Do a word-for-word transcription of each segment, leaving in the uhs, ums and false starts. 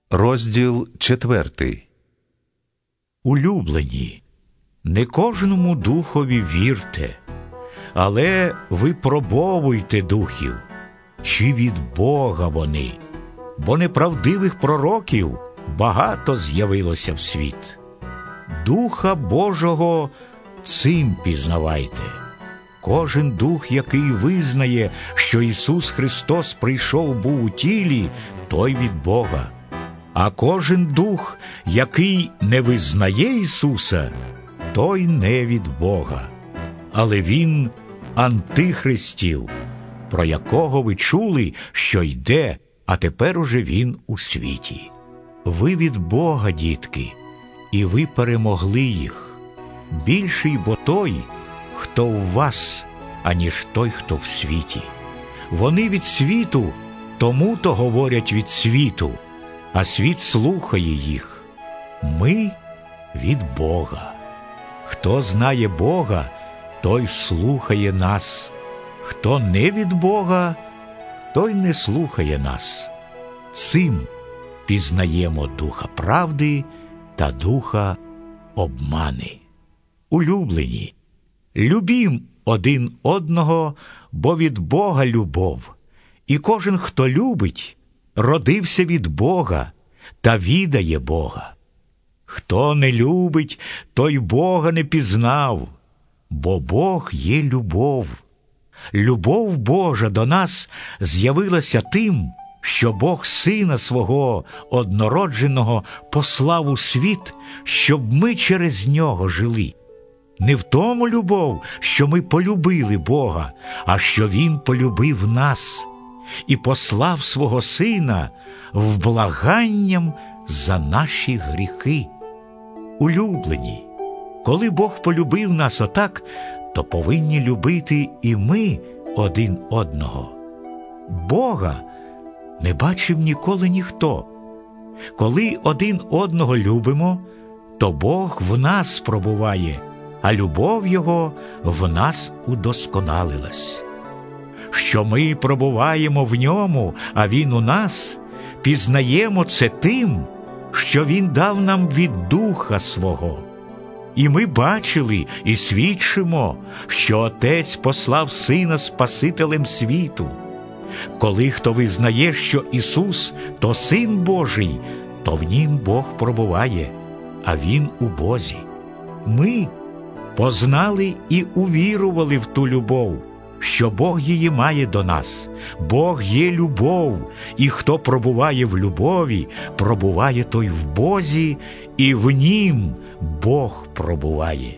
Розділ четвертий. Улюблені, не кожному духові вірте, але випробовуйте духів, чи від Бога вони, бо неправдивих пророків багато з'явилося в світ. Духа Божого цим пізнавайте. Кожен дух, який визнає, що Ісус Христос прийшов був у тілі, той від Бога. А кожен дух, який не визнає Ісуса, той не від Бога. Але він антихристів, про якого ви чули, що йде, а тепер уже він у світі. Ви від Бога, дітки, і ви перемогли їх. Більший бо той, хто в вас, аніж той, хто в світі. Вони від світу, тому-то говорять від світу, а світ слухає їх. Ми від Бога. Хто знає Бога, той слухає нас. Хто не від Бога, той не слухає нас. Цим пізнаємо духа правди та духа обмани. Улюблені, любім один одного, бо від Бога любов. І кожен, хто любить, родився від Бога та відає Бога. Хто не любить, той Бога не пізнав, бо Бог є любов. Любов Божа до нас з'явилася тим, що Бог Сина Свого однородженого послав у світ, щоб ми через Нього жили. Не в тому любов, що ми полюбили Бога, а що Він полюбив нас і послав свого Сина вблаганням за наші гріхи. Улюблені, коли Бог полюбив нас отак, то повинні любити і ми один одного. Бога не бачив ніколи ніхто. Коли один одного любимо, то Бог в нас пробуває, а любов Його в нас удосконалилась. Що ми пробуваємо в Ньому, а Він у нас, пізнаємо це тим, що Він дав нам від Духа Свого. І ми бачили і свідчимо, що Отець послав Сина Спасителем світу. Коли хто визнає, що Ісус – то Син Божий, то в Нім Бог пробуває, а Він у Бозі. Ми познали і увірували в ту любов, що Бог її має до нас. Бог є любов, і хто пробуває в любові, пробуває той в Бозі, і в Нім Бог пробуває.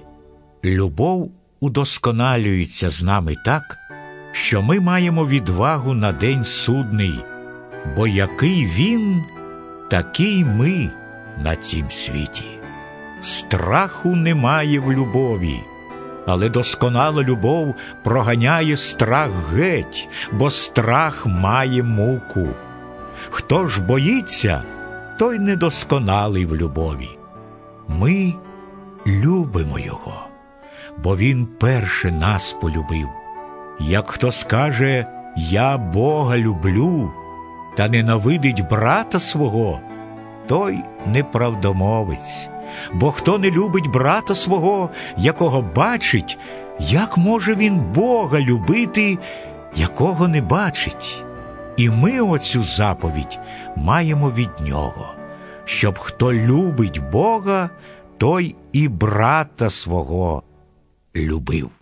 Любов удосконалюється з нами так, що ми маємо відвагу на день судний, бо який Він, такий ми на цім світі. Страху немає в любові, але досконала любов проганяє страх геть, бо страх має муку. Хто ж боїться, той недосконалий в любові. Ми любимо Його, бо Він перше нас полюбив. Як хто скаже «Я Бога люблю» та ненавидить брата свого, той неправдомовець. Бо хто не любить брата свого, якого бачить, як може він Бога любити, якого не бачить? І ми оцю заповідь маємо від Нього, щоб хто любить Бога, той і брата свого любив.